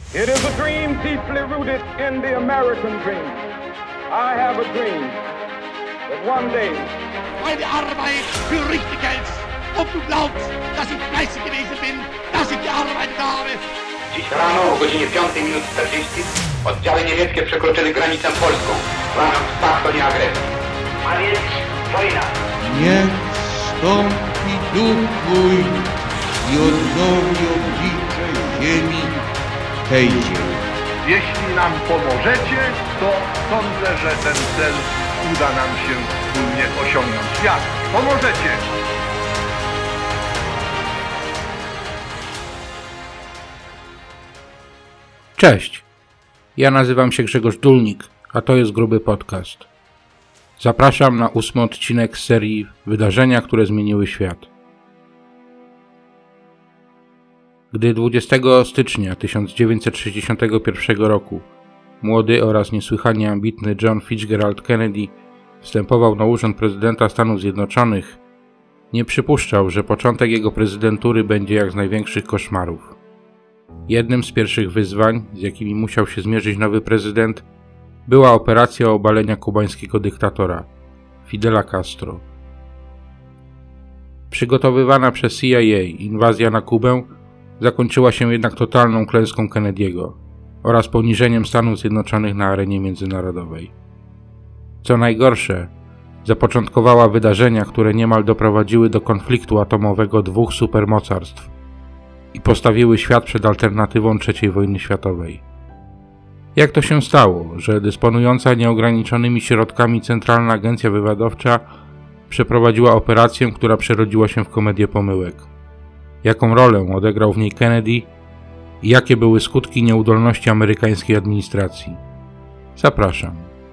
It is a dream deeply rooted in the American dream. I have a dream that one day meine Arbeit für richtig hältst. Ob du glaubst, dass ich fleißig gewesen bin, dass ich gearbeitet habe. Dziś rano o godzinie 5:40 oddziały niemieckie przekroczyły granicę polską, łamiąc pakt o nieagresji. A więc wojna. Niech wstąpi duch Twój i odnowi oblicze ziemi tej ziemi. Jeśli nam pomożecie, to sądzę, że ten cel uda nam się wspólnie osiągnąć. Jak pomożecie? Cześć, ja nazywam się Grzegorz Dulnik, a to jest Gruby Podcast. Zapraszam na 8. odcinek z serii Wydarzenia, które zmieniły świat. Gdy 20 stycznia 1961 roku młody oraz niesłychanie ambitny John Fitzgerald Kennedy wstępował na urząd prezydenta Stanów Zjednoczonych, nie przypuszczał, że początek jego prezydentury będzie jak z największych koszmarów. Jednym z pierwszych wyzwań, z jakimi musiał się zmierzyć nowy prezydent, była operacja obalenia kubańskiego dyktatora, Fidela Castro. Przygotowywana przez CIA inwazja na Kubę zakończyła się jednak totalną klęską Kennedy'ego oraz poniżeniem Stanów Zjednoczonych na arenie międzynarodowej. Co najgorsze, zapoczątkowała wydarzenia, które niemal doprowadziły do konfliktu atomowego dwóch supermocarstw i postawiły świat przed alternatywą III wojny światowej. Jak to się stało, że dysponująca nieograniczonymi środkami Centralna Agencja Wywiadowcza przeprowadziła operację, która przerodziła się w komedię pomyłek? Jaką rolę odegrał w niej Kennedy i jakie były skutki nieudolności amerykańskiej administracji? Zapraszam.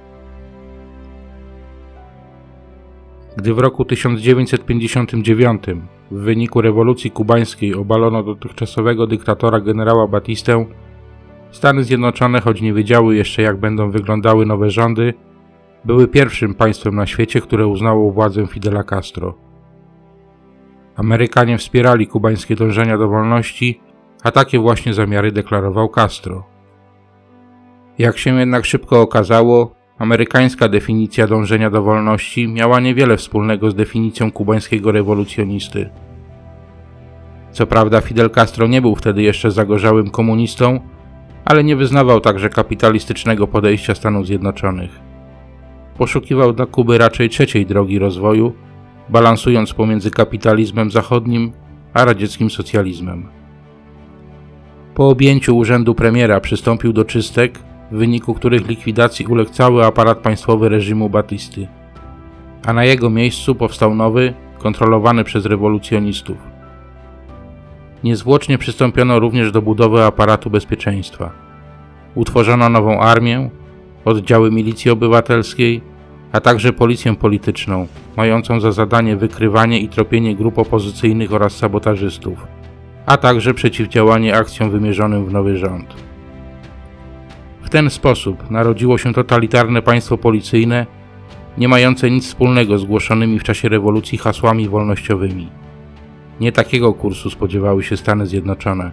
Gdy w roku 1959 w wyniku rewolucji kubańskiej obalono dotychczasowego dyktatora generała Batistę, Stany Zjednoczone, choć nie wiedziały jeszcze jak będą wyglądały nowe rządy, były pierwszym państwem na świecie, które uznało władzę Fidela Castro. Amerykanie wspierali kubańskie dążenia do wolności, a takie właśnie zamiary deklarował Castro. Jak się jednak szybko okazało, amerykańska definicja dążenia do wolności miała niewiele wspólnego z definicją kubańskiego rewolucjonisty. Co prawda Fidel Castro nie był wtedy jeszcze zagorzałym komunistą, ale nie wyznawał także kapitalistycznego podejścia Stanów Zjednoczonych. Poszukiwał dla Kuby raczej trzeciej drogi rozwoju, balansując pomiędzy kapitalizmem zachodnim a radzieckim socjalizmem. Po objęciu urzędu premiera przystąpił do czystek, w wyniku których likwidacji uległ cały aparat państwowy reżimu Batisty, a na jego miejscu powstał nowy, kontrolowany przez rewolucjonistów. Niezwłocznie przystąpiono również do budowy aparatu bezpieczeństwa. Utworzono nową armię, oddziały milicji obywatelskiej, a także policję polityczną, mającą za zadanie wykrywanie i tropienie grup opozycyjnych oraz sabotażystów, a także przeciwdziałanie akcjom wymierzonym w nowy rząd. W ten sposób narodziło się totalitarne państwo policyjne, nie mające nic wspólnego z głoszonymi w czasie rewolucji hasłami wolnościowymi. Nie takiego kursu spodziewały się Stany Zjednoczone.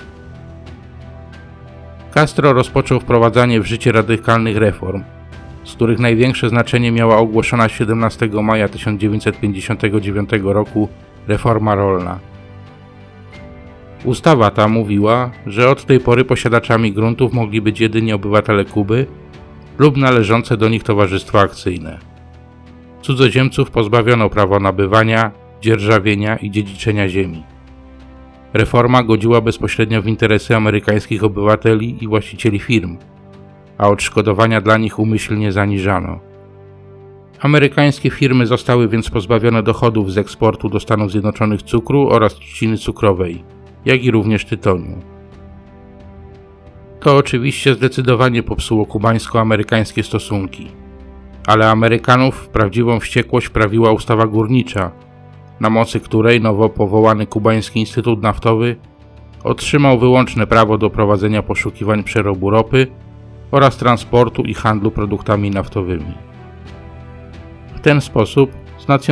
Castro rozpoczął wprowadzanie w życie radykalnych reform, z których największe znaczenie miała ogłoszona 17 maja 1959 roku reforma rolna. Ustawa ta mówiła, że od tej pory posiadaczami gruntów mogli być jedynie obywatele Kuby lub należące do nich towarzystwa akcyjne. Cudzoziemców pozbawiono prawa nabywania, dzierżawienia i dziedziczenia ziemi. Reforma godziła bezpośrednio w interesy amerykańskich obywateli i właścicieli firm, a odszkodowania dla nich umyślnie zaniżano. Amerykańskie firmy zostały więc pozbawione dochodów z eksportu do Stanów Zjednoczonych cukru oraz trzciny cukrowej, jak i również tytoniu. To oczywiście zdecydowanie popsuło kubańsko-amerykańskie stosunki, ale Amerykanów w prawdziwą wściekłość wprawiła ustawa górnicza, na mocy której nowo powołany Kubański Instytut Naftowy otrzymał wyłączne prawo do prowadzenia poszukiwań przerobu ropy oraz transportu i handlu produktami naftowymi. W ten sposób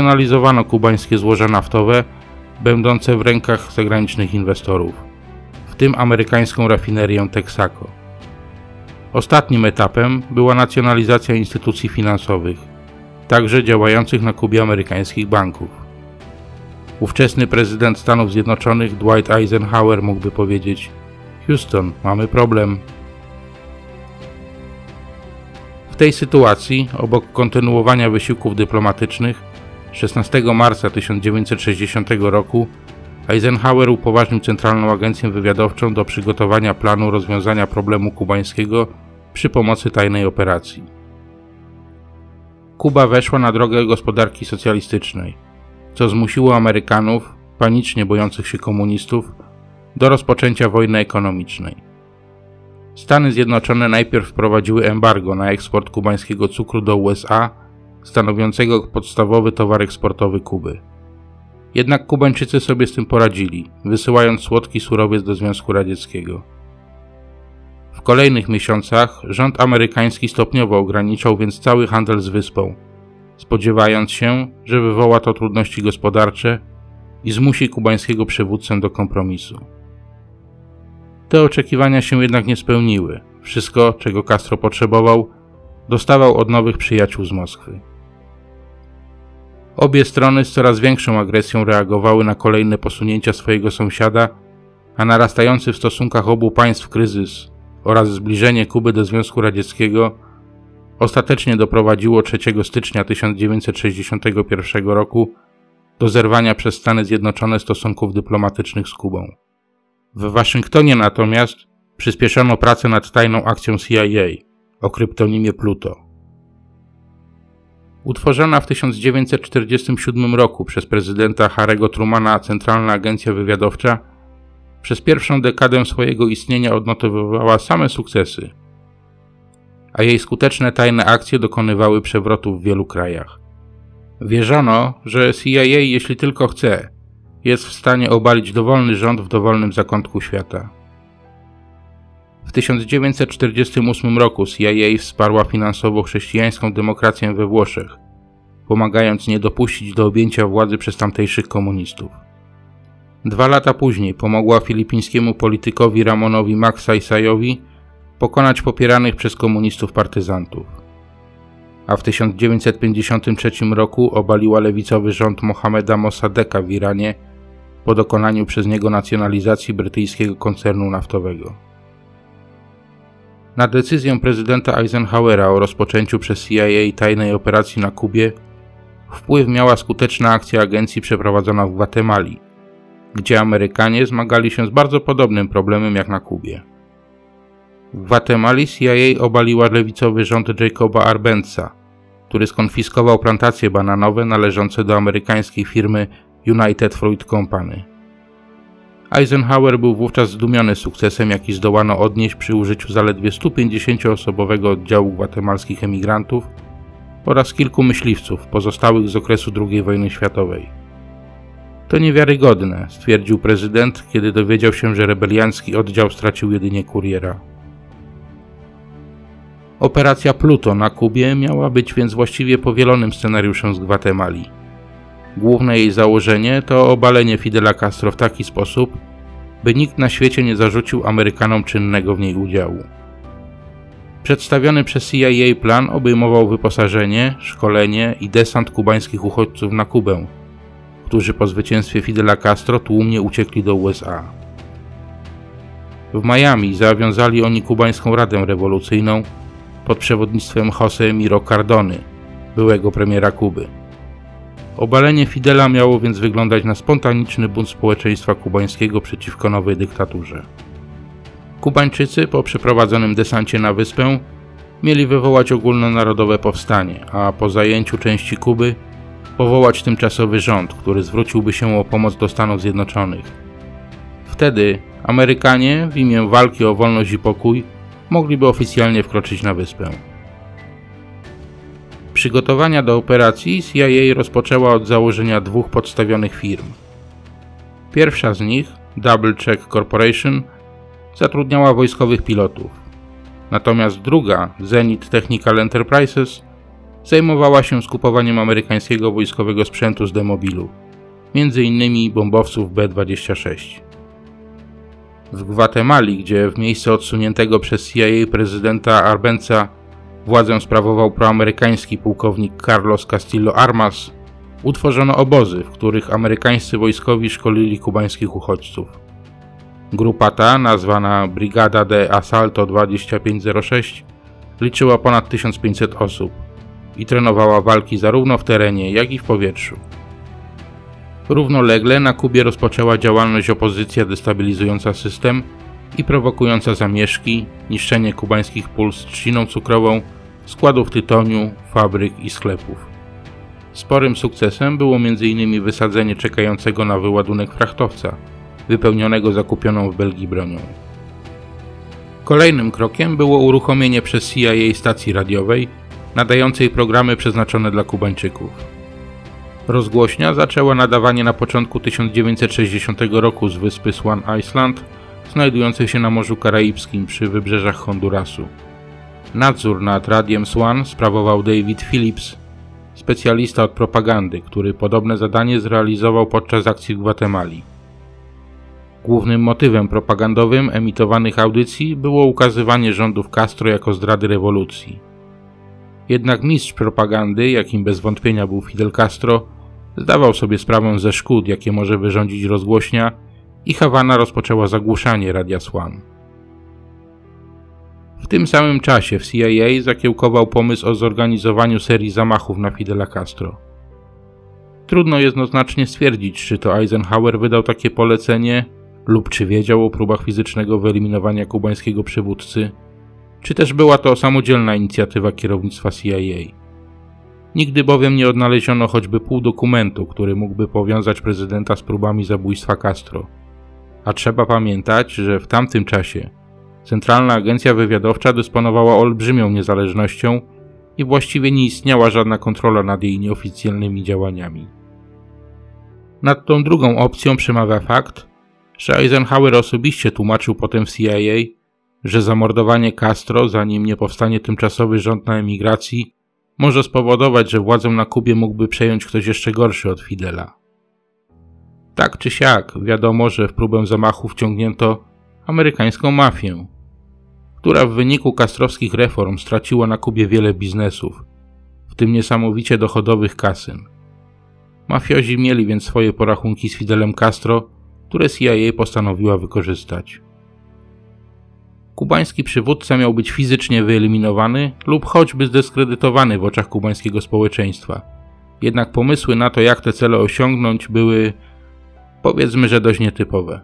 znacjonalizowano kubańskie złoża naftowe, będące w rękach zagranicznych inwestorów, w tym amerykańską rafinerię Texaco. Ostatnim etapem była nacjonalizacja instytucji finansowych, także działających na Kubie amerykańskich banków. Ówczesny prezydent Stanów Zjednoczonych Dwight Eisenhower mógłby powiedzieć: Houston, mamy problem. W tej sytuacji, obok kontynuowania wysiłków dyplomatycznych, 16 marca 1960 roku Eisenhower upoważnił Centralną Agencję Wywiadowczą do przygotowania planu rozwiązania problemu kubańskiego przy pomocy tajnej operacji. Kuba weszła na drogę gospodarki socjalistycznej, co zmusiło Amerykanów, panicznie bojących się komunistów, do rozpoczęcia wojny ekonomicznej. Stany Zjednoczone najpierw wprowadziły embargo na eksport kubańskiego cukru do USA, stanowiącego podstawowy towar eksportowy Kuby. Jednak Kubańczycy sobie z tym poradzili, wysyłając słodki surowiec do Związku Radzieckiego. W kolejnych miesiącach rząd amerykański stopniowo ograniczał więc cały handel z wyspą, spodziewając się, że wywoła to trudności gospodarcze i zmusi kubańskiego przywódcę do kompromisu. Te oczekiwania się jednak nie spełniły. Wszystko, czego Castro potrzebował, dostawał od nowych przyjaciół z Moskwy. Obie strony z coraz większą agresją reagowały na kolejne posunięcia swojego sąsiada, a narastający w stosunkach obu państw kryzys oraz zbliżenie Kuby do Związku Radzieckiego ostatecznie doprowadziło 3 stycznia 1961 roku do zerwania przez Stany Zjednoczone stosunków dyplomatycznych z Kubą. W Waszyngtonie natomiast przyspieszono pracę nad tajną akcją CIA o kryptonimie Pluto. Utworzona w 1947 roku przez prezydenta Harry'ego Trumana Centralna Agencja Wywiadowcza przez pierwszą dekadę swojego istnienia odnotowywała same sukcesy, a jej skuteczne tajne akcje dokonywały przewrotów w wielu krajach. Wierzono, że CIA, jeśli tylko chce, jest w stanie obalić dowolny rząd w dowolnym zakątku świata. W 1948 roku CIA wsparła finansowo chrześcijańską demokrację we Włoszech, pomagając nie dopuścić do objęcia władzy przez tamtejszych komunistów. 2 lata później pomogła filipińskiemu politykowi Ramonowi Magsaysay pokonać popieranych przez komunistów partyzantów. A w 1953 roku obaliła lewicowy rząd Mohammeda Mossadeqa w Iranie po dokonaniu przez niego nacjonalizacji brytyjskiego koncernu naftowego. Na decyzję prezydenta Eisenhowera o rozpoczęciu przez CIA tajnej operacji na Kubie wpływ miała skuteczna akcja agencji przeprowadzona w Gwatemali, gdzie Amerykanie zmagali się z bardzo podobnym problemem jak na Kubie. W Gwatemali CIA obaliła lewicowy rząd Jacoba Arbenza, który skonfiskował plantacje bananowe należące do amerykańskiej firmy United Fruit Company. Eisenhower był wówczas zdumiony sukcesem, jaki zdołano odnieść przy użyciu zaledwie 150-osobowego oddziału gwatemalskich emigrantów oraz kilku myśliwców pozostałych z okresu II wojny światowej. To niewiarygodne, stwierdził prezydent, kiedy dowiedział się, że rebeliancki oddział stracił jedynie kuriera. Operacja Pluto na Kubie miała być więc właściwie powielonym scenariuszem z Gwatemali. Główne jej założenie to obalenie Fidela Castro w taki sposób, by nikt na świecie nie zarzucił Amerykanom czynnego w niej udziału. Przedstawiony przez CIA plan obejmował wyposażenie, szkolenie i desant kubańskich uchodźców na Kubę, którzy po zwycięstwie Fidela Castro tłumnie uciekli do USA. W Miami zawiązali oni kubańską Radę Rewolucyjną pod przewodnictwem José Miro Cardony, byłego premiera Kuby. Obalenie Fidela miało więc wyglądać na spontaniczny bunt społeczeństwa kubańskiego przeciwko nowej dyktaturze. Kubańczycy po przeprowadzonym desancie na wyspę mieli wywołać ogólnonarodowe powstanie, a po zajęciu części Kuby powołać tymczasowy rząd, który zwróciłby się o pomoc do Stanów Zjednoczonych. Wtedy Amerykanie w imię walki o wolność i pokój mogliby oficjalnie wkroczyć na wyspę. Przygotowania do operacji CIA rozpoczęła od założenia 2 podstawionych firm. Pierwsza z nich, Double Check Corporation, zatrudniała wojskowych pilotów. Natomiast druga, Zenith Technical Enterprises, zajmowała się skupowaniem amerykańskiego wojskowego sprzętu z demobilu, m.in. bombowców B-26. W Gwatemali, gdzie w miejsce odsuniętego przez CIA prezydenta Arbenza władzę sprawował proamerykański pułkownik Carlos Castillo Armas, utworzono obozy, w których amerykańscy wojskowi szkolili kubańskich uchodźców. Grupa ta, nazwana Brigada de Asalto 2506, liczyła ponad 1500 osób i trenowała walki zarówno w terenie, jak i w powietrzu. Równolegle na Kubie rozpoczęła działalność opozycja destabilizująca system i prowokująca zamieszki, niszczenie kubańskich pól z trzciną cukrową, składów tytoniu, fabryk i sklepów. Sporym sukcesem było m.in. wysadzenie czekającego na wyładunek frachtowca, wypełnionego zakupioną w Belgii bronią. Kolejnym krokiem było uruchomienie przez CIA stacji radiowej nadającej programy przeznaczone dla Kubańczyków. Rozgłośnia zaczęła nadawanie na początku 1960 roku z wyspy Swan Island, znajdującej się na Morzu Karaibskim przy wybrzeżach Hondurasu. Nadzór nad radiem Swan sprawował David Phillips, specjalista od propagandy, który podobne zadanie zrealizował podczas akcji w Gwatemali. Głównym motywem propagandowym emitowanych audycji było ukazywanie rządów Castro jako zdrady rewolucji. Jednak mistrz propagandy, jakim bez wątpienia był Fidel Castro, zdawał sobie sprawę ze szkód, jakie może wyrządzić rozgłośnia, i Hawana rozpoczęła zagłuszanie radia Swan. W tym samym czasie w CIA zakiełkował pomysł o zorganizowaniu serii zamachów na Fidela Castro. Trudno jednoznacznie stwierdzić, czy to Eisenhower wydał takie polecenie, lub czy wiedział o próbach fizycznego wyeliminowania kubańskiego przywódcy, czy też była to samodzielna inicjatywa kierownictwa CIA. Nigdy bowiem nie odnaleziono choćby pół dokumentu, który mógłby powiązać prezydenta z próbami zabójstwa Castro. A trzeba pamiętać, że w tamtym czasie Centralna Agencja Wywiadowcza dysponowała olbrzymią niezależnością i właściwie nie istniała żadna kontrola nad jej nieoficjalnymi działaniami. Nad tą drugą opcją przemawia fakt, że Eisenhower osobiście tłumaczył potem w CIA, że zamordowanie Castro, zanim nie powstanie tymczasowy rząd na emigracji, może spowodować, że władzę na Kubie mógłby przejąć ktoś jeszcze gorszy od Fidela. Tak czy siak, wiadomo, że w próbę zamachu wciągnięto amerykańską mafię, która w wyniku castrowskich reform straciła na Kubie wiele biznesów, w tym niesamowicie dochodowych kasyn. Mafiozi mieli więc swoje porachunki z Fidelem Castro, które CIA postanowiła wykorzystać. Kubański przywódca miał być fizycznie wyeliminowany lub choćby zdyskredytowany w oczach kubańskiego społeczeństwa. Jednak pomysły na to, jak te cele osiągnąć, były, powiedzmy, że dość nietypowe.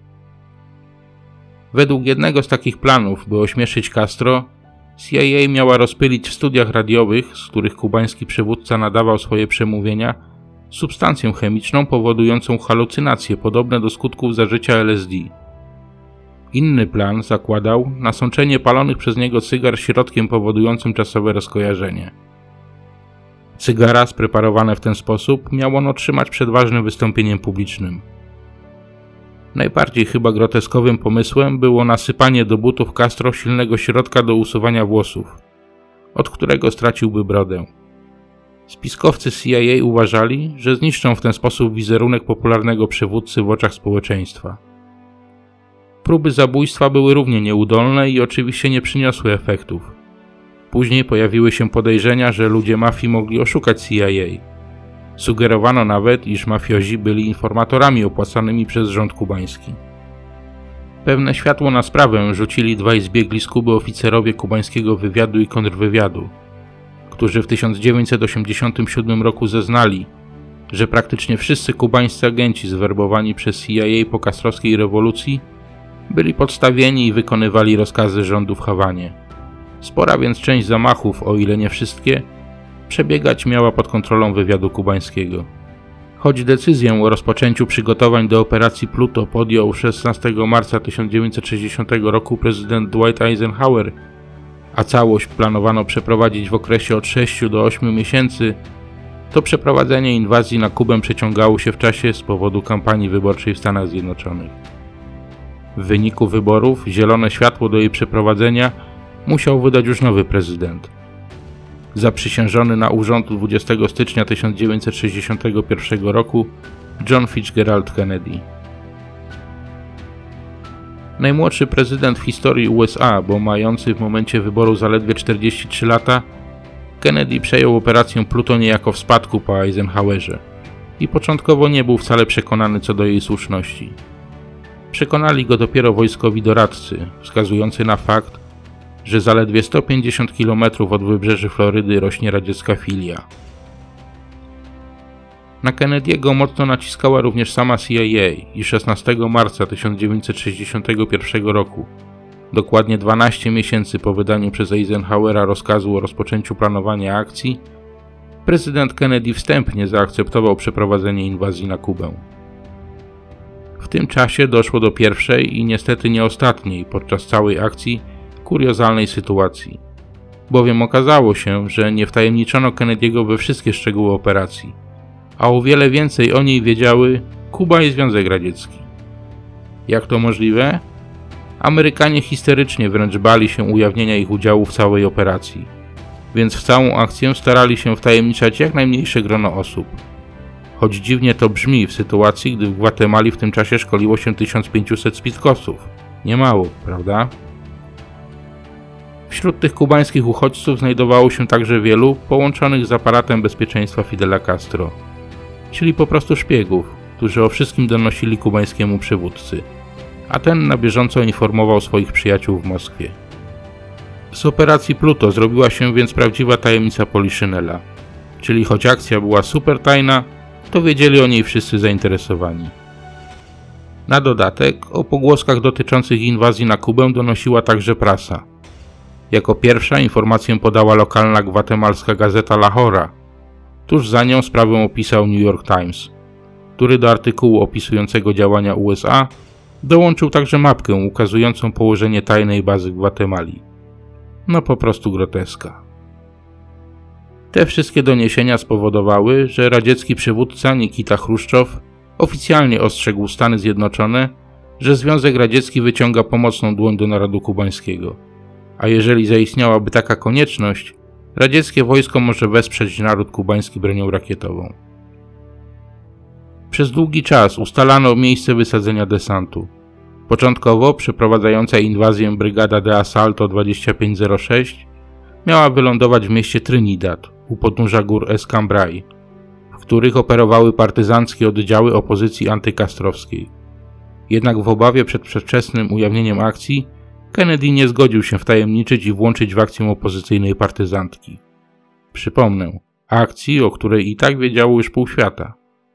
Według jednego z takich planów, by ośmieszyć Castro, CIA miała rozpylić w studiach radiowych, z których kubański przywódca nadawał swoje przemówienia, substancję chemiczną powodującą halucynacje podobne do skutków zażycia LSD. Inny plan zakładał nasączenie palonych przez niego cygar środkiem powodującym czasowe rozkojarzenie. Cygara spreparowane w ten sposób miał on otrzymać przed ważnym wystąpieniem publicznym. Najbardziej chyba groteskowym pomysłem było nasypanie do butów Castro silnego środka do usuwania włosów, od którego straciłby brodę. Spiskowcy CIA uważali, że zniszczą w ten sposób wizerunek popularnego przywódcy w oczach społeczeństwa. Próby zabójstwa były równie nieudolne i oczywiście nie przyniosły efektów. Później pojawiły się podejrzenia, że ludzie mafii mogli oszukać CIA. Sugerowano nawet, iż mafiozi byli informatorami opłacanymi przez rząd kubański. Pewne światło na sprawę rzucili dwaj zbiegli z Kuby oficerowie kubańskiego wywiadu i kontrwywiadu, którzy w 1987 roku zeznali, że praktycznie wszyscy kubańscy agenci zwerbowani przez CIA po castrowskiej rewolucji byli podstawieni i wykonywali rozkazy rządu w Hawanie. Spora więc część zamachów, o ile nie wszystkie, przebiegać miała pod kontrolą wywiadu kubańskiego. Choć decyzję o rozpoczęciu przygotowań do operacji Pluto podjął 16 marca 1960 roku prezydent Dwight Eisenhower, a całość planowano przeprowadzić w okresie od 6 do 8 miesięcy, to przeprowadzenie inwazji na Kubę przeciągało się w czasie z powodu kampanii wyborczej w Stanach Zjednoczonych. W wyniku wyborów zielone światło do jej przeprowadzenia musiał wydać już nowy prezydent. Zaprzysiężony na urząd 20 stycznia 1961 roku John Fitzgerald Kennedy. Najmłodszy prezydent w historii USA, bo mający w momencie wyboru zaledwie 43 lata, Kennedy przejął operację Pluton niejako w spadku po Eisenhowerze i początkowo nie był wcale przekonany co do jej słuszności. Przekonali go dopiero wojskowi doradcy, wskazujący na fakt, że zaledwie 150 km od wybrzeży Florydy rośnie radziecka filia. Na Kennedy'ego mocno naciskała również sama CIA i 16 marca 1961 roku, dokładnie 12 miesięcy po wydaniu przez Eisenhowera rozkazu o rozpoczęciu planowania akcji, prezydent Kennedy wstępnie zaakceptował przeprowadzenie inwazji na Kubę. W tym czasie doszło do pierwszej i niestety nie ostatniej podczas całej akcji kuriozalnej sytuacji, bowiem okazało się, że nie wtajemniczono Kennedy'ego we wszystkie szczegóły operacji, a o wiele więcej o niej wiedziały Kuba i Związek Radziecki. Jak to możliwe? Amerykanie histerycznie wręcz bali się ujawnienia ich udziału w całej operacji, więc w całą akcję starali się wtajemniczać jak najmniejsze grono osób. Choć dziwnie to brzmi w sytuacji, gdy w Gwatemali w tym czasie szkoliło się 1500 spiskowców. Niemało, prawda? Wśród tych kubańskich uchodźców znajdowało się także wielu połączonych z aparatem bezpieczeństwa Fidela Castro, czyli po prostu szpiegów, którzy o wszystkim donosili kubańskiemu przywódcy, a ten na bieżąco informował swoich przyjaciół w Moskwie. Z operacji Pluto zrobiła się więc prawdziwa tajemnica Poliszynela, czyli choć akcja była super tajna, to wiedzieli o niej wszyscy zainteresowani. Na dodatek o pogłoskach dotyczących inwazji na Kubę donosiła także prasa. Jako pierwsza informację podała lokalna gwatemalska gazeta La Hora. Tuż za nią sprawę opisał New York Times, który do artykułu opisującego działania USA dołączył także mapkę ukazującą położenie tajnej bazy w Gwatemali. No po prostu groteska. Te wszystkie doniesienia spowodowały, że radziecki przywódca Nikita Chruszczow oficjalnie ostrzegł Stany Zjednoczone, że Związek Radziecki wyciąga pomocną dłoń do narodu kubańskiego, a jeżeli zaistniałaby taka konieczność, radzieckie wojsko może wesprzeć naród kubański bronią rakietową. Przez długi czas ustalano miejsce wysadzenia desantu. Początkowo przeprowadzająca inwazję brygada de Asalto 2506 miała wylądować w mieście Trinidad u podnóża gór Escambray, w których operowały partyzanckie oddziały opozycji antykastrowskiej. Jednak w obawie przed przedwczesnym ujawnieniem akcji Kennedy nie zgodził się wtajemniczyć i włączyć w akcję opozycyjnej partyzantki. Przypomnę, akcji, o której i tak wiedziało już pół świata.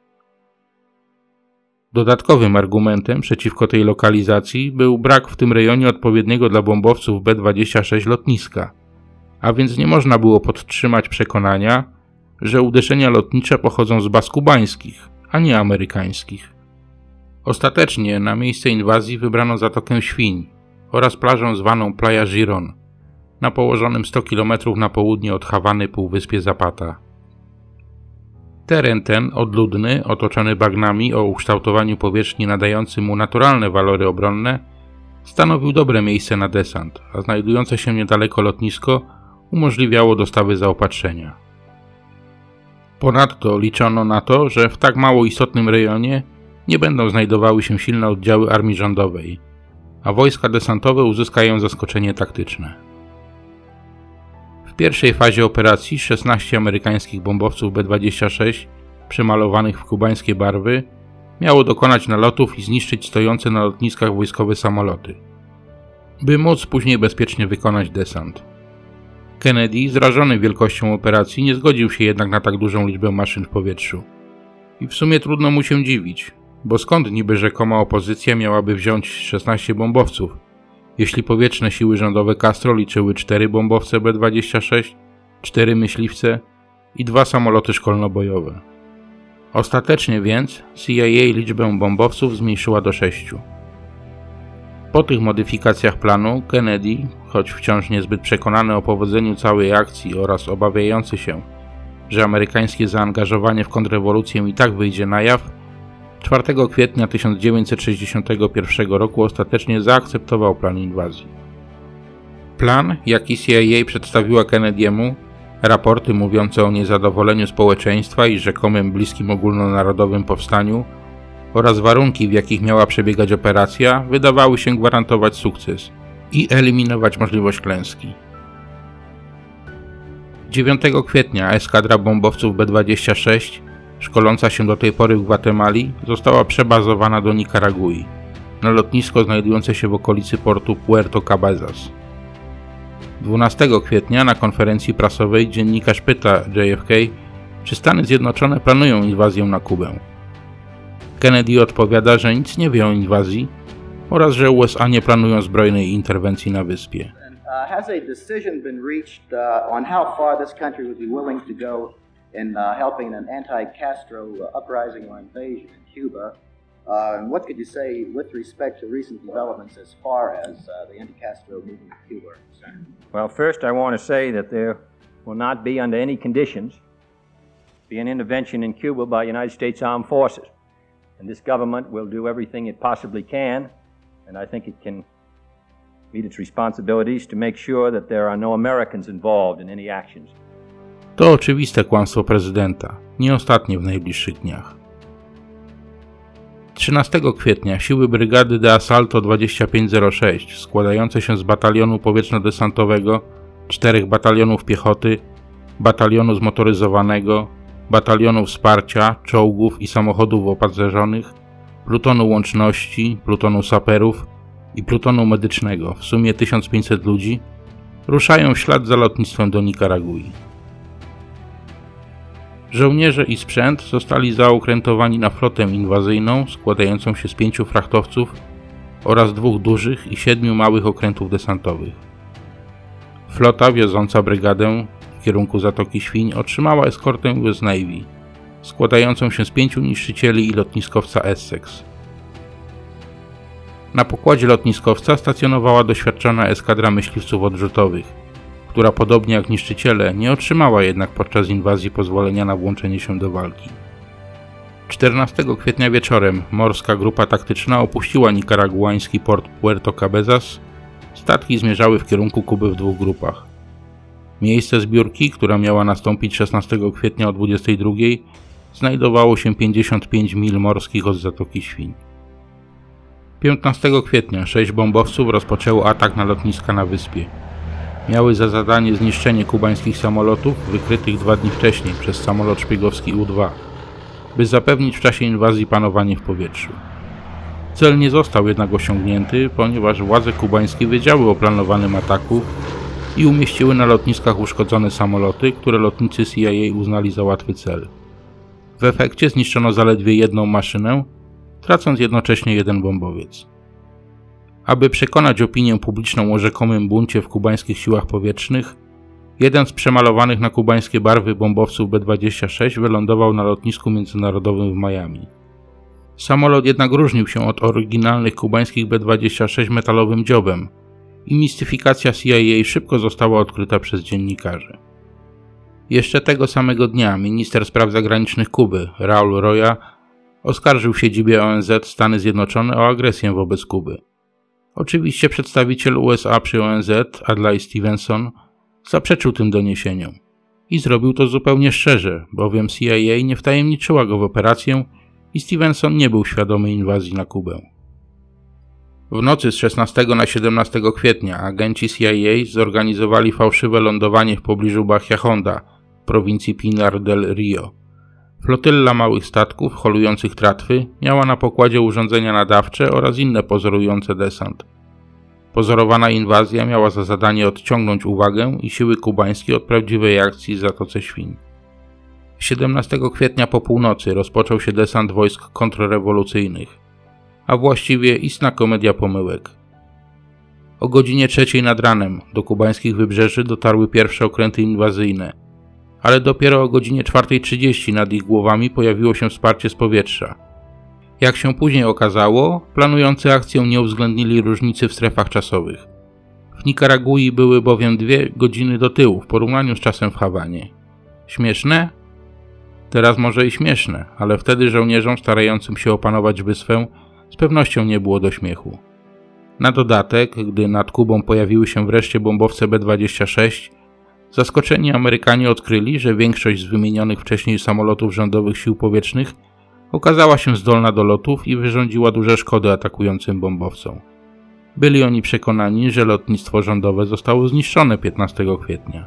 Dodatkowym argumentem przeciwko tej lokalizacji był brak w tym rejonie odpowiedniego dla bombowców B-26 lotniska, a więc nie można było podtrzymać przekonania, że uderzenia lotnicze pochodzą z baz kubańskich, a nie amerykańskich. Ostatecznie na miejsce inwazji wybrano Zatokę Świń oraz plażę zwaną Playa Girón, na położonym 100 km na południe od Hawany półwyspie Zapata. Teren ten, odludny, otoczony bagnami o ukształtowaniu powierzchni nadającym mu naturalne walory obronne, stanowił dobre miejsce na desant, a znajdujące się niedaleko lotnisko umożliwiało dostawy zaopatrzenia. Ponadto liczono na to, że w tak mało istotnym rejonie nie będą znajdowały się silne oddziały armii rządowej, a wojska desantowe uzyskają zaskoczenie taktyczne. W pierwszej fazie operacji 16 amerykańskich bombowców B-26 przemalowanych w kubańskie barwy miało dokonać nalotów i zniszczyć stojące na lotniskach wojskowe samoloty, by móc później bezpiecznie wykonać desant. Kennedy, zrażony wielkością operacji, nie zgodził się jednak na tak dużą liczbę maszyn w powietrzu. I w sumie trudno mu się dziwić, bo skąd niby rzekoma opozycja miałaby wziąć 16 bombowców, jeśli powietrzne siły rządowe Castro liczyły 4 bombowce B-26, 4 myśliwce i 2 samoloty szkolno-bojowe. Ostatecznie więc CIA liczbę bombowców zmniejszyła do 6. Po tych modyfikacjach planu Kennedy, choć wciąż niezbyt przekonany o powodzeniu całej akcji oraz obawiający się, że amerykańskie zaangażowanie w kontrrewolucję i tak wyjdzie na jaw, 4 kwietnia 1961 roku ostatecznie zaakceptował plan inwazji. Plan, jaki CIA przedstawiła Kennedy'emu, raporty mówiące o niezadowoleniu społeczeństwa i rzekomym bliskim ogólnonarodowym powstaniu, oraz warunki, w jakich miała przebiegać operacja, wydawały się gwarantować sukces i eliminować możliwość klęski. 9 kwietnia eskadra bombowców B-26, szkoląca się do tej pory w Gwatemali, została przebazowana do Nikaragui, na lotnisko znajdujące się w okolicy portu Puerto Cabezas. 12 kwietnia na konferencji prasowej dziennikarz pyta JFK, czy Stany Zjednoczone planują inwazję na Kubę. Kennedy odpowiada, że nic nie wie o inwazji oraz że USA nie planują zbrojnej interwencji na wyspie. Has a decision been reached on how far this country would be willing to go in helping an anti-Castro uprising or invasion in Cuba? And what could you say with respect to recent developments as far as the anti-Castro movement in Cuba are concerned? Well, first I want to say that there will not be under any conditions be an intervention in Cuba by United States Armed Forces. And this government will do everything it possibly can, and I think it can meet its responsibilities to make sure that there are no Americans involved in any actions. To oczywiste kłamstwo prezydenta, nie ostatnie w najbliższych dniach. 13 kwietnia siły brygady de Asalto 2506, składające się z batalionu powietrzno-desantowego, 4 batalionów piechoty, batalionu zmotoryzowanego, batalionu wsparcia, czołgów i samochodów opancerzonych, plutonu łączności, plutonu saperów i plutonu medycznego, w sumie 1500 ludzi, ruszają w ślad za lotnictwem do Nikaragui. Żołnierze i sprzęt zostali zaokrętowani na flotę inwazyjną składającą się z 5 frachtowców oraz 2 dużych i 7 małych okrętów desantowych. Flota wioząca brygadę w kierunku Zatoki Świń otrzymała eskortę US Navy, składającą się z 5 niszczycieli i lotniskowca Essex. Na pokładzie lotniskowca stacjonowała doświadczona eskadra myśliwców odrzutowych, która podobnie jak niszczyciele nie otrzymała jednak podczas inwazji pozwolenia na włączenie się do walki. 14 kwietnia wieczorem morska grupa taktyczna opuściła nikaraguański port Puerto Cabezas. Statki zmierzały w kierunku Kuby w 2 grupach. Miejsce zbiórki, która miała nastąpić 16 kwietnia o 22, znajdowało się 55 mil morskich od Zatoki Świń. 15 kwietnia 6 bombowców rozpoczęło atak na lotniska na wyspie. Miały za zadanie zniszczenie kubańskich samolotów wykrytych 2 dni wcześniej przez samolot szpiegowski U-2, by zapewnić w czasie inwazji panowanie w powietrzu. Cel nie został jednak osiągnięty, ponieważ władze kubańskie wiedziały o planowanym ataku i umieściły na lotniskach uszkodzone samoloty, które lotnicy CIA uznali za łatwy cel. W efekcie zniszczono zaledwie 1 maszynę, tracąc jednocześnie 1 bombowiec. Aby przekonać opinię publiczną o rzekomym buncie w kubańskich siłach powietrznych, jeden z przemalowanych na kubańskie barwy bombowców B-26 wylądował na lotnisku międzynarodowym w Miami. Samolot jednak różnił się od oryginalnych kubańskich B-26 metalowym dziobem i mistyfikacja CIA szybko została odkryta przez dziennikarzy. Jeszcze tego samego dnia minister spraw zagranicznych Kuby, Raul Roya, oskarżył w siedzibie ONZ Stany Zjednoczone o agresję wobec Kuby. Oczywiście przedstawiciel USA przy ONZ, Adlai Stevenson, zaprzeczył tym doniesieniom. I zrobił to zupełnie szczerze, bowiem CIA nie wtajemniczyła go w operację i Stevenson nie był świadomy inwazji na Kubę. W nocy z 16 na 17 kwietnia agenci CIA zorganizowali fałszywe lądowanie w pobliżu Bahia Honda, prowincji Pinar del Rio. Flotylla małych statków holujących tratwy miała na pokładzie urządzenia nadawcze oraz inne pozorujące desant. Pozorowana inwazja miała za zadanie odciągnąć uwagę i siły kubańskie od prawdziwej akcji w Zatoce Świń. 17 kwietnia po północy rozpoczął się desant wojsk kontrrewolucyjnych, a właściwie istna komedia pomyłek. O godzinie 3 nad ranem do kubańskich wybrzeży dotarły pierwsze okręty inwazyjne, ale dopiero o godzinie 4:30 nad ich głowami pojawiło się wsparcie z powietrza. Jak się później okazało, planujący akcję nie uwzględnili różnicy w strefach czasowych. W Nikaragui były bowiem 2 godziny do tyłu w porównaniu z czasem w Hawanie. Śmieszne? Teraz może i śmieszne, ale wtedy żołnierzom starającym się opanować wyspę z pewnością nie było do śmiechu. Na dodatek, gdy nad Kubą pojawiły się wreszcie bombowce B-26, zaskoczeni Amerykanie odkryli, że większość z wymienionych wcześniej samolotów rządowych sił powietrznych okazała się zdolna do lotów i wyrządziła duże szkody atakującym bombowcom. Byli oni przekonani, że lotnictwo rządowe zostało zniszczone 15 kwietnia.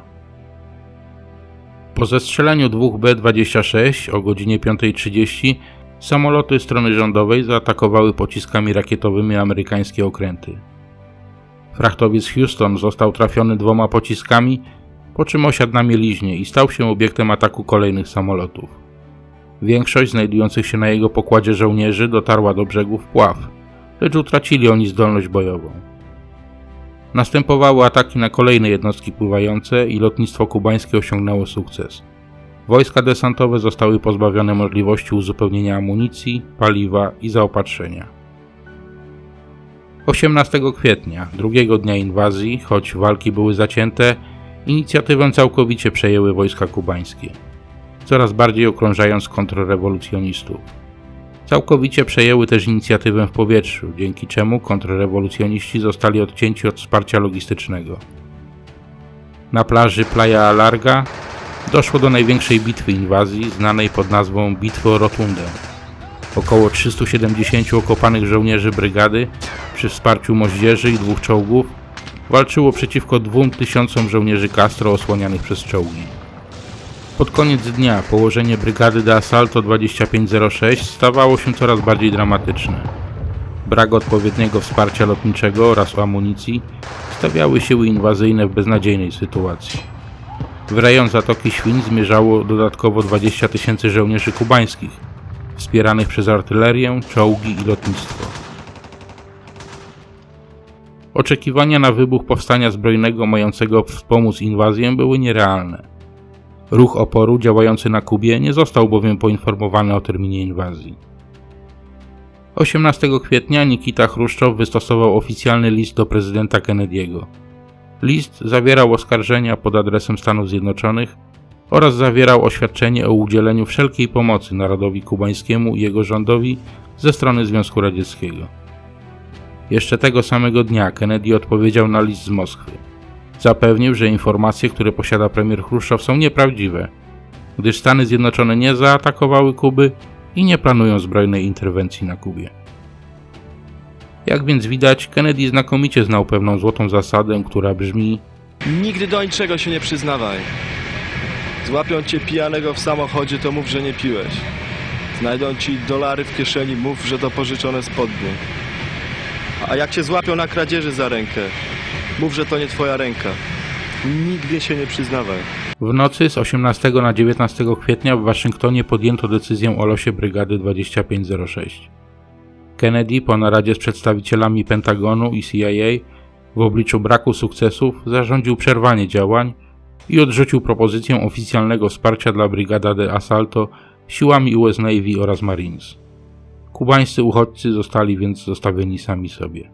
Po zestrzeleniu 2 B-26 o godzinie 5:30 samoloty strony rządowej zaatakowały pociskami rakietowymi amerykańskie okręty. Frachtowiec Houston został trafiony 2 pociskami, po czym osiadł na mieliźnie i stał się obiektem ataku kolejnych samolotów. Większość znajdujących się na jego pokładzie żołnierzy dotarła do brzegu w pław, lecz utracili oni zdolność bojową. Następowały ataki na kolejne jednostki pływające i lotnictwo kubańskie osiągnęło sukces. Wojska desantowe zostały pozbawione możliwości uzupełnienia amunicji, paliwa i zaopatrzenia. 18 kwietnia, drugiego dnia inwazji, choć walki były zacięte, inicjatywę całkowicie przejęły wojska kubańskie, coraz bardziej okrążając kontrrewolucjonistów. Całkowicie przejęły też inicjatywę w powietrzu, dzięki czemu kontrrewolucjoniści zostali odcięci od wsparcia logistycznego. Na plaży Playa Larga doszło do największej bitwy inwazji, znanej pod nazwą Bitwy o Rotundę. Około 370 okopanych żołnierzy brygady przy wsparciu moździerzy i 2 czołgów walczyło przeciwko 2000 żołnierzy Castro osłanianych przez czołgi. Pod koniec dnia położenie brygady de Asalto 2506 stawało się coraz bardziej dramatyczne. Brak odpowiedniego wsparcia lotniczego oraz amunicji stawiały siły inwazyjne w beznadziejnej sytuacji. W rejon Zatoki Świń zmierzało dodatkowo 20 000 żołnierzy kubańskich, wspieranych przez artylerię, czołgi i lotnictwo. Oczekiwania na wybuch powstania zbrojnego mającego wspomóc inwazję były nierealne. Ruch oporu działający na Kubie nie został bowiem poinformowany o terminie inwazji. 18 kwietnia Nikita Chruszczow wystosował oficjalny list do prezydenta Kennedy'ego. List zawierał oskarżenia pod adresem Stanów Zjednoczonych oraz zawierał oświadczenie o udzieleniu wszelkiej pomocy narodowi kubańskiemu i jego rządowi ze strony Związku Radzieckiego. Jeszcze tego samego dnia Kennedy odpowiedział na list z Moskwy. Zapewnił, że informacje, które posiada premier Chruszczow, są nieprawdziwe, gdyż Stany Zjednoczone nie zaatakowały Kuby i nie planują zbrojnej interwencji na Kubie. Jak więc widać, Kennedy znakomicie znał pewną złotą zasadę, która brzmi: nigdy do niczego się nie przyznawaj. Złapią cię pijanego w samochodzie, to mów, że nie piłeś. Znajdą ci dolary w kieszeni, mów, że to pożyczone spodnie. A jak cię złapią na kradzieży za rękę, mów, że to nie twoja ręka. Nigdy się nie przyznawaj. W nocy z 18 na 19 kwietnia w Waszyngtonie podjęto decyzję o losie brygady 2506. Kennedy po naradzie z przedstawicielami Pentagonu i CIA w obliczu braku sukcesów zarządził przerwanie działań i odrzucił propozycję oficjalnego wsparcia dla Brigada de Asalto siłami US Navy oraz Marines. Kubańscy uchodźcy zostali więc zostawieni sami sobie.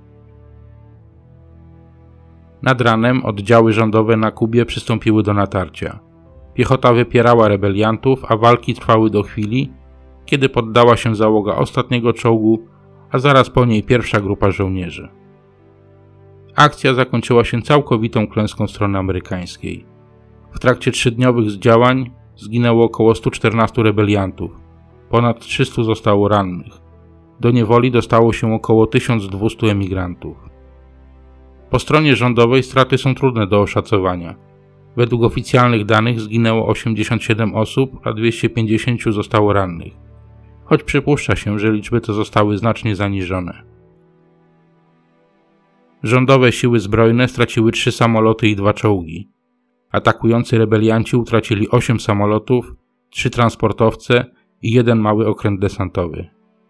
Nad ranem oddziały rządowe na Kubie przystąpiły do natarcia. Piechota wypierała rebeliantów, a walki trwały do chwili, kiedy poddała się załoga ostatniego czołgu, a zaraz po niej pierwsza grupa żołnierzy. Akcja zakończyła się całkowitą klęską strony amerykańskiej. W trakcie 3-dniowych działań zginęło około 114 rebeliantów, ponad 300 zostało rannych. Do niewoli dostało się około 1200 emigrantów. Po stronie rządowej straty są trudne do oszacowania. Według oficjalnych danych zginęło 87 osób, a 250 zostało rannych, choć przypuszcza się, że liczby te zostały znacznie zaniżone. Rządowe siły zbrojne straciły 3 samoloty i 2 czołgi. Atakujący rebelianci utracili 8 samolotów, 3 transportowce i 1 mały okręt desantowy.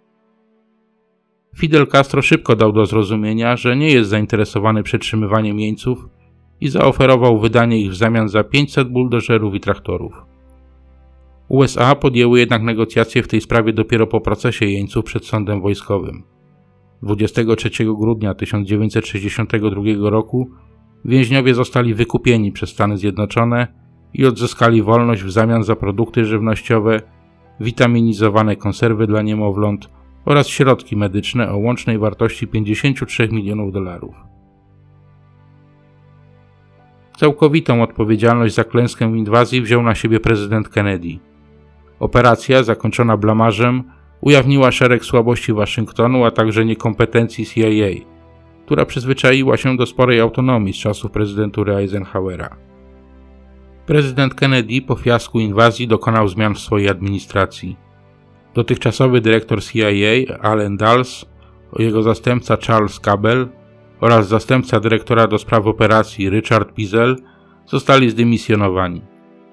Fidel Castro szybko dał do zrozumienia, że nie jest zainteresowany przetrzymywaniem jeńców i zaoferował wydanie ich w zamian za 500 buldożerów i traktorów. USA podjęły jednak negocjacje w tej sprawie dopiero po procesie jeńców przed sądem wojskowym. 23 grudnia 1962 roku więźniowie zostali wykupieni przez Stany Zjednoczone i odzyskali wolność w zamian za produkty żywnościowe, witaminizowane konserwy dla niemowląt oraz środki medyczne o łącznej wartości $53 milionów. Całkowitą odpowiedzialność za klęskę inwazji wziął na siebie prezydent Kennedy. Operacja, zakończona blamażem, ujawniła szereg słabości Waszyngtonu, a także niekompetencji CIA, która przyzwyczaiła się do sporej autonomii z czasów prezydentury Eisenhowera. Prezydent Kennedy po fiasku inwazji dokonał zmian w swojej administracji. Dotychczasowy dyrektor CIA Allen Dulles, jego zastępca Charles Cabell oraz zastępca dyrektora do spraw operacji Richard Pizel zostali zdymisjonowani.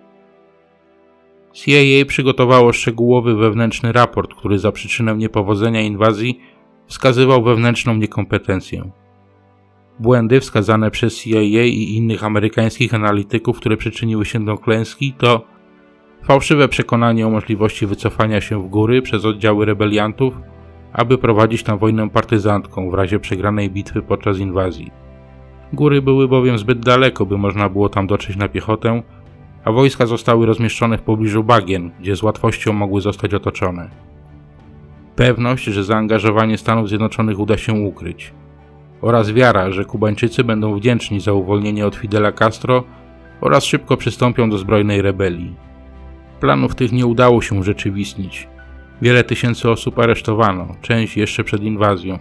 CIA przygotowało szczegółowy wewnętrzny raport, który za przyczynę niepowodzenia inwazji wskazywał wewnętrzną niekompetencję. Błędy wskazane przez CIA i innych amerykańskich analityków, które przyczyniły się do klęski, to fałszywe przekonanie o możliwości wycofania się w góry przez oddziały rebeliantów, aby prowadzić tam wojnę partyzantką w razie przegranej bitwy podczas inwazji. Góry były bowiem zbyt daleko, by można było tam dotrzeć na piechotę, a wojska zostały rozmieszczone w pobliżu bagien, gdzie z łatwością mogły zostać otoczone. Pewność, że zaangażowanie Stanów Zjednoczonych uda się ukryć, oraz wiara, że Kubańczycy będą wdzięczni za uwolnienie od Fidela Castro oraz szybko przystąpią do zbrojnej rebelii. Planów tych nie udało się urzeczywistnić. Wiele tysięcy osób aresztowano, część jeszcze przed inwazją.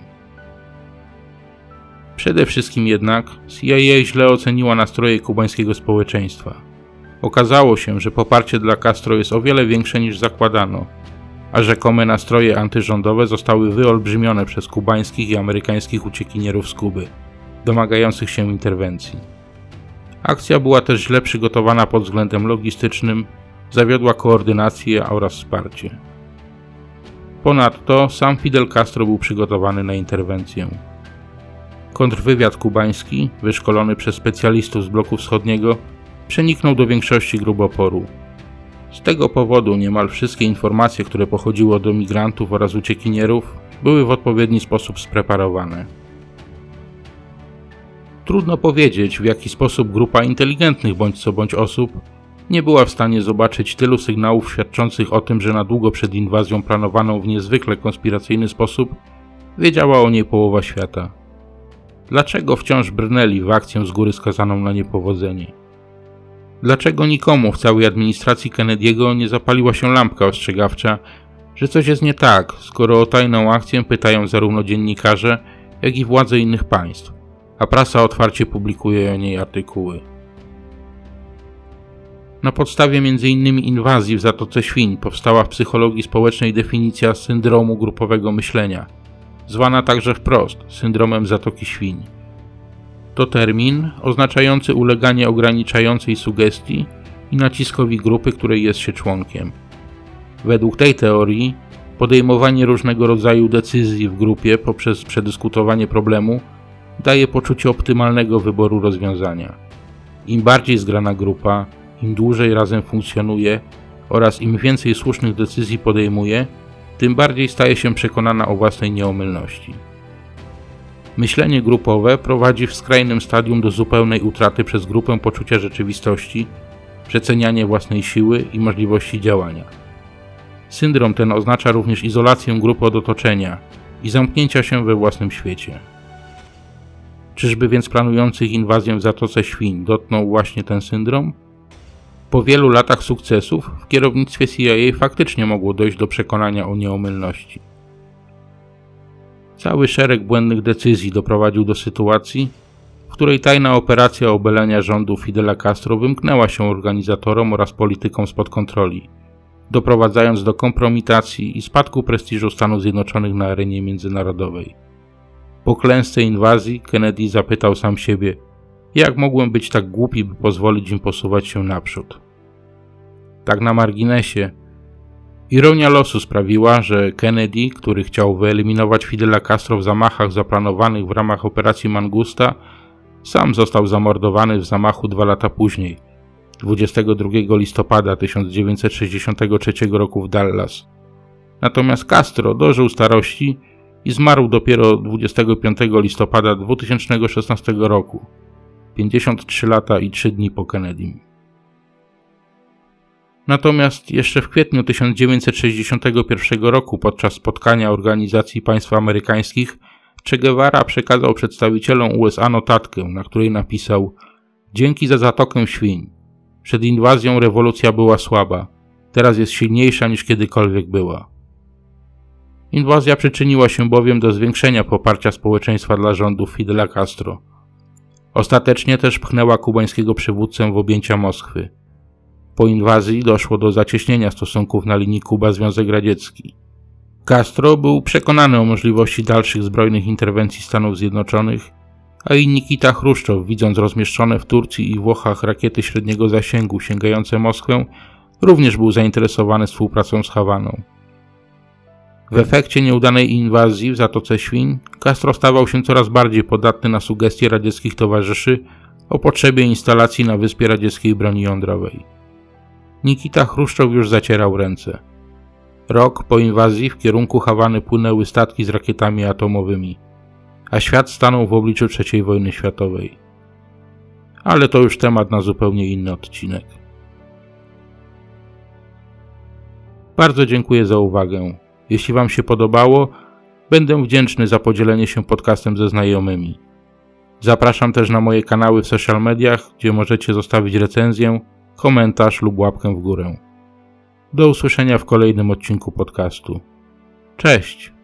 Przede wszystkim jednak CIA źle oceniła nastroje kubańskiego społeczeństwa. Okazało się, że poparcie dla Castro jest o wiele większe niż zakładano, a rzekome nastroje antyrządowe zostały wyolbrzymione przez kubańskich i amerykańskich uciekinierów z Kuby, domagających się interwencji. Akcja była też źle przygotowana pod względem logistycznym, zawiodła koordynację oraz wsparcie. Ponadto sam Fidel Castro był przygotowany na interwencję. Kontrwywiad kubański, wyszkolony przez specjalistów z bloku wschodniego, przeniknął do większości grup oporu. Z tego powodu niemal wszystkie informacje, które pochodziły od emigrantów oraz uciekinierów, były w odpowiedni sposób spreparowane. Trudno powiedzieć, w jaki sposób grupa inteligentnych bądź co bądź osób nie była w stanie zobaczyć tylu sygnałów świadczących o tym, że na długo przed inwazją planowaną w niezwykle konspiracyjny sposób wiedziała o niej połowa świata. Dlaczego wciąż brnęli w akcję z góry skazaną na niepowodzenie? Dlaczego nikomu w całej administracji Kennedy'ego nie zapaliła się lampka ostrzegawcza, że coś jest nie tak, skoro o tajną akcję pytają zarówno dziennikarze, jak i władze innych państw, a prasa otwarcie publikuje o niej artykuły? Na podstawie m.in. inwazji w Zatoce Świń powstała w psychologii społecznej definicja syndromu grupowego myślenia, zwana także wprost syndromem Zatoki Świń. To termin oznaczający uleganie ograniczającej sugestii i naciskowi grupy, której jest się członkiem. Według tej teorii podejmowanie różnego rodzaju decyzji w grupie poprzez przedyskutowanie problemu daje poczucie optymalnego wyboru rozwiązania. Im bardziej zgrana grupa, im dłużej razem funkcjonuje oraz im więcej słusznych decyzji podejmuje, tym bardziej staje się przekonana o własnej nieomylności. Myślenie grupowe prowadzi w skrajnym stadium do zupełnej utraty przez grupę poczucia rzeczywistości, przecenianie własnej siły i możliwości działania. Syndrom ten oznacza również izolację grupy od otoczenia i zamknięcia się we własnym świecie. Czyżby więc planujących inwazję w Zatoce Świń dotknął właśnie ten syndrom? Po wielu latach sukcesów w kierownictwie CIA faktycznie mogło dojść do przekonania o nieomylności. Cały szereg błędnych decyzji doprowadził do sytuacji, w której tajna operacja obalenia rządu Fidela Castro wymknęła się organizatorom oraz politykom spod kontroli, doprowadzając do kompromitacji i spadku prestiżu Stanów Zjednoczonych na arenie międzynarodowej. Po klęsce inwazji Kennedy zapytał sam siebie, jak mogłem być tak głupi, by pozwolić im posuwać się naprzód. Tak na marginesie, ironia losu sprawiła, że Kennedy, który chciał wyeliminować Fidela Castro w zamachach zaplanowanych w ramach operacji Mangusta, sam został zamordowany w zamachu 2 lata później, 22 listopada 1963 roku w Dallas. Natomiast Castro dożył starości i zmarł dopiero 25 listopada 2016 roku, 53 lata i 3 dni po Kennedym. Natomiast jeszcze w kwietniu 1961 roku podczas spotkania Organizacji Państw Amerykańskich Che Guevara przekazał przedstawicielom USA notatkę, na której napisał: dzięki za Zatokę Świń. Przed inwazją rewolucja była słaba, teraz jest silniejsza niż kiedykolwiek była. Inwazja przyczyniła się bowiem do zwiększenia poparcia społeczeństwa dla rządów Fidela Castro. Ostatecznie też pchnęła kubańskiego przywódcę w objęcia Moskwy. Po inwazji doszło do zacieśnienia stosunków na linii Kuba-Związek Radziecki. Castro był przekonany o możliwości dalszych zbrojnych interwencji Stanów Zjednoczonych, a i Nikita Chruszczow, widząc rozmieszczone w Turcji i Włochach rakiety średniego zasięgu sięgające Moskwę, również był zainteresowany współpracą z Hawaną. W efekcie nieudanej inwazji w Zatoce Świń Castro stawał się coraz bardziej podatny na sugestie radzieckich towarzyszy o potrzebie instalacji na wyspie radzieckiej broni jądrowej. Nikita Chruszczow już zacierał ręce. Rok po inwazji w kierunku Hawany płynęły statki z rakietami atomowymi, a świat stanął w obliczu III wojny światowej. Ale to już temat na zupełnie inny odcinek. Bardzo dziękuję za uwagę. Jeśli Wam się podobało, będę wdzięczny za podzielenie się podcastem ze znajomymi. Zapraszam też na moje kanały w social mediach, gdzie możecie zostawić recenzję, komentarz lub łapkę w górę. Do usłyszenia w kolejnym odcinku podcastu. Cześć!